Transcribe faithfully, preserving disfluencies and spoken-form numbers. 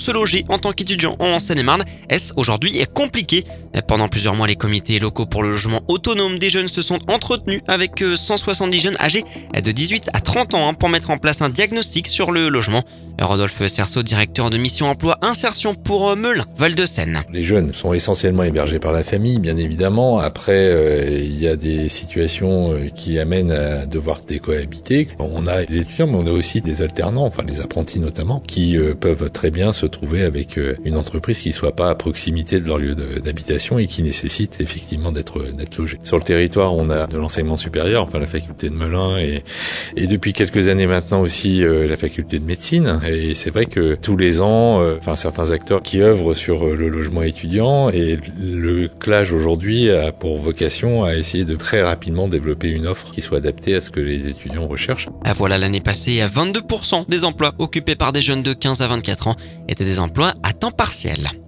se loger en tant qu'étudiant en Seine-et-Marne. Est-ce aujourd'hui compliqué? Pendant plusieurs mois, les comités locaux pour le logement autonome des jeunes se sont entretenus avec cent soixante-dix jeunes âgés de dix-huit à trente ans pour mettre en place un diagnostic sur le logement. Rodolphe Cerceau, directeur de mission emploi insertion pour Melun, Val-de-Seine. Les jeunes sont essentiellement hébergés par la famille, bien évidemment. Après, euh, il y a des situations qui amènent à devoir décohabiter. On a des étudiants, mais on a aussi des alternants, enfin les apprentis notamment, qui euh, peuvent très bien se trouver avec euh, une entreprise qui soit pas à proximité de leur lieu de, d'habitation et qui nécessite effectivement d'être, d'être logé. Sur le territoire, on a de l'enseignement supérieur, enfin la faculté de Melun et, et depuis quelques années maintenant aussi euh, la faculté de médecine. Et c'est vrai que tous les ans, euh, enfin certains acteurs qui œuvrent sur le logement étudiant, et le C L A G aujourd'hui a pour vocation à essayer de très rapidement développer une offre qui soit adaptée à ce que les étudiants recherchent. Ah voilà, l'année passée, vingt-deux pour cent des emplois occupés par des jeunes de quinze à vingt-quatre ans étaient des emplois à temps partiel.